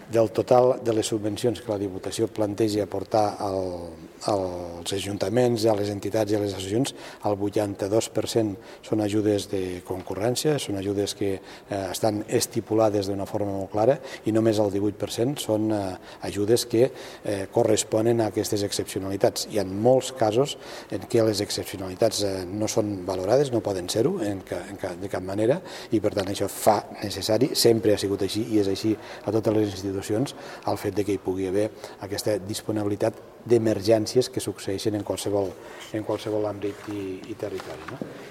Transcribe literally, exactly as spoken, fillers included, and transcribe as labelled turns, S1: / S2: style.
S1: del total de les subvencions que la Diputació planteja aportar al, als ajuntaments, a les entitats i a les associacions, el vuitanta-dos per cent són ajudes de concurrència, són ajudes que eh, estan estipulades d'una forma molt clara, i només el divuit per cent són eh, ajudes que eh, corresponen a aquestes excepcionalitats. Hi ha molts casos en què les excepcionalitats eh, no són valorades, no poden ser-ho en ca, en ca, de cap manera, i per tant això fa necessari, sempre ha sigut així i és així a totes les institucions, el fet de que hi pugui haver aquesta disponibilitat d'emergències que succeeixen en qualsevol, en qualsevol àmbit i, i territori. No?